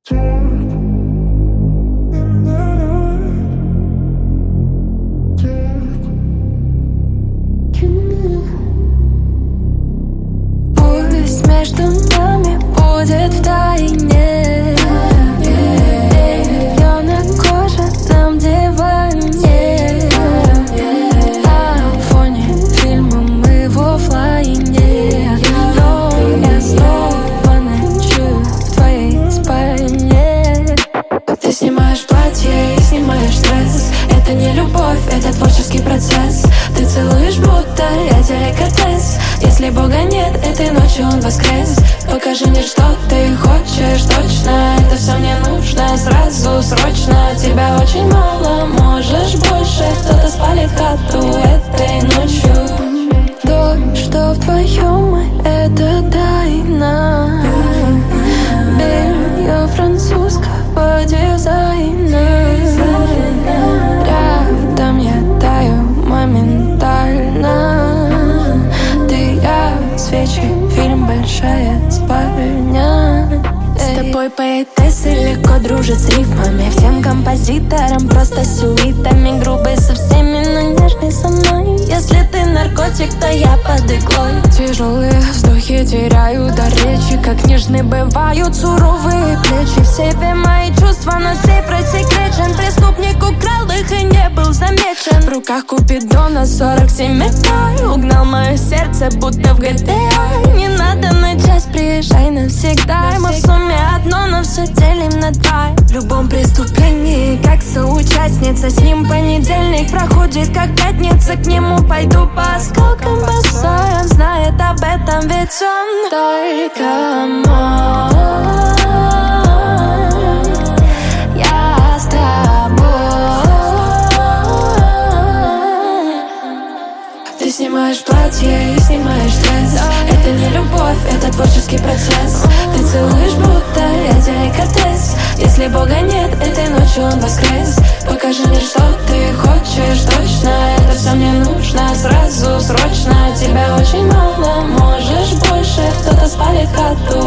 Пусть между нами будет втайне бельёная кожа там, где во мне, а в фоне фильма мы в оффлайне. Но я снова ночую в твоей спальне. Ты снимаешь платье и снимаешь стресс. Это не любовь, это творческий процесс. Ты целуешь, будто я деликатес. Если Бога нет, этой ночью он воскрес. Покажи мне, что ты хочешь точно. Это все мне нужно сразу, срочно. Тебя очень мало, можешь больше. Кто-то спалит хату этой ночью. То, что вдвоем мы, это тайна. Белье французского дизайна. Рядом я таю моментально. Ты, я, свечи, фильм «Большая спальня». С тобой поэтессы легко дружат с рифмами. Всем композиторам просто сюитами. Грубый со всеми, но нежный со мной. Если ты наркотик, то я под иглой. Тяжелые вздохи теряют до речи. Как нежны бывают суровые плечи. В себе мои чувства, но сейф рассекречен. Преступник украл их и не был замечен. В руках Купидона 47 метров. Угнал мое сердце, будто в GTA. Не надо на час, приезжай навсегда. Мы в сумме одно, но все делим на два. В любом преступлении, как соучастница. С ним понедельник проходит, как пятница. К нему пойду по осколкам босой. Он знает об этом, ведь он только мой. Я с тобой. Ты снимаешь платье и снимаешь стресс. Это не любовь, это творческий процесс. Ты целуешь, будто я деликатес. Если Бога нет, этой ночью он воскрес. Покажи мне, что ты хочешь точно. Это все мне нужно сразу, срочно. Тебя очень мало, можешь больше. Кто-то спалит хату